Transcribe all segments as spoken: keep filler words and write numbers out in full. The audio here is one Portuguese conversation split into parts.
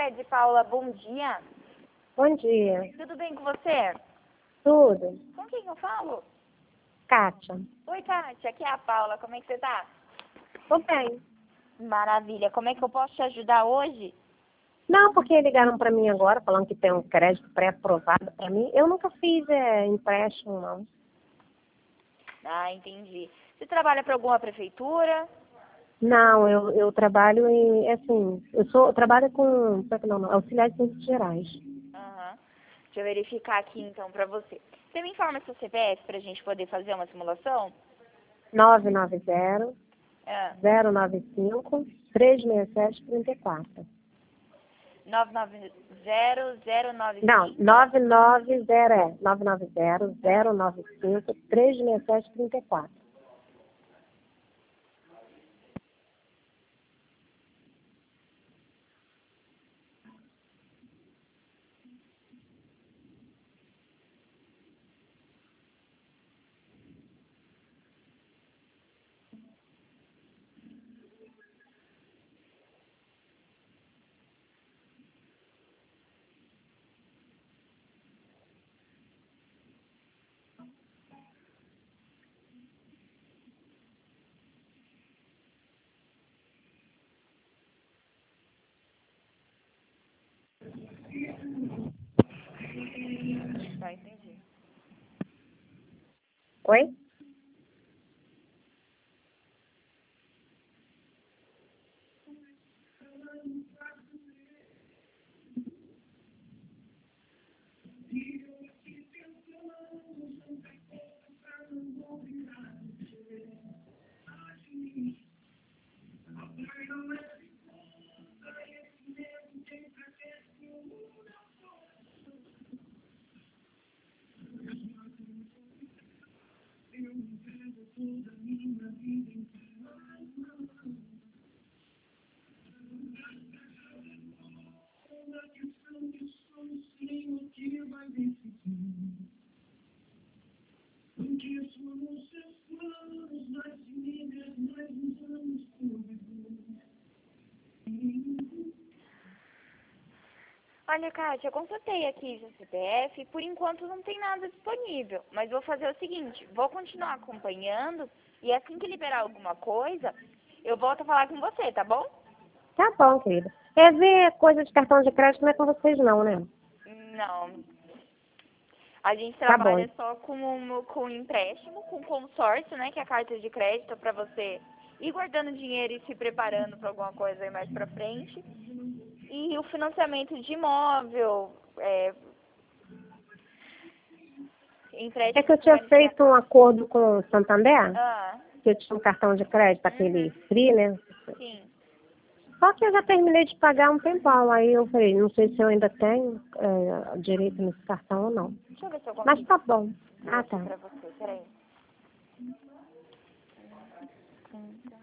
tarde, Paula. Bom dia. Bom dia. Tudo bem com você? Tudo? Com quem eu falo? Kátia. Oi, Kátia. Aqui é a Paula. Como é que você tá? Tô bem. Maravilha. Como é que eu posso te ajudar hoje? Não, porque ligaram para mim agora, falando que tem um crédito pré-aprovado para mim. Eu nunca fiz é, empréstimo, não. Ah, entendi. Você trabalha para alguma prefeitura? Não, eu, eu trabalho em, assim, eu sou, eu trabalho com, não, não, auxiliar de serviços gerais. Aham. Deixa eu verificar aqui, então, para você. Você me informa seu C P F para a gente poder fazer uma simulação? nove nove zero, Ah, zero nove cinco, três seis sete, três quatro. nove nove zero zero nove Não, cinco. nove nove zero, é, nove nove zero, zero nove cinco, três seis sete, três quatro. Tá, entendi. Oi? Olha, Kátia, eu consultei aqui o C P F, por enquanto não tem nada disponível, mas vou fazer o seguinte, vou continuar acompanhando e assim que liberar alguma coisa, eu volto a falar com você, tá bom? Tá bom, querida. É ver coisa de cartão de crédito não é com vocês não, né? Não, a gente Tá bom. trabalha só com, um- com empréstimo, com consórcio, né, que é a carta de crédito para você ir guardando dinheiro e se preparando para alguma coisa aí mais pra frente. E o financiamento de imóvel, é, É empréstimo que eu com tinha feito um N C H. acordo com o Santander, Ah, que eu tinha um cartão de crédito, aquele uhum, free, né? sim. Só que eu já terminei de pagar um tempão, aí eu falei, não sei se eu ainda tenho é, direito nesse cartão ou não. Deixa eu ver se eu Mas consigo tá bom. ver Ah, aqui tá. pra você, peraí. Trinta.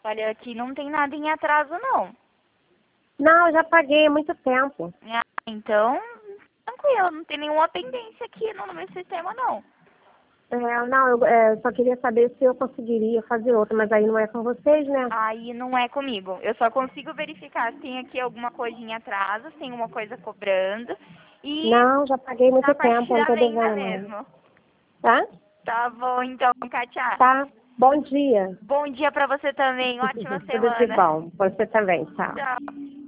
Olha, aqui não tem nada em atraso, não. Não, eu já paguei há muito tempo. Ah, então, tranquilo, não tem nenhuma pendência aqui no meu sistema, não. É, não, eu é, só queria saber se eu conseguiria fazer outra, mas aí não é com vocês, né? Aí não é comigo. Eu só consigo verificar se tem aqui alguma coisa em atraso, se tem uma coisa cobrando. E Não, já paguei muito na parte tempo, eu não da tô venda devendo nada. mesmo. Tá? Tá bom, então, Kátia. Tá. Bom dia. Bom dia pra você também. Ótima Tudo de semana. bom. Você também, tchau. Tchau.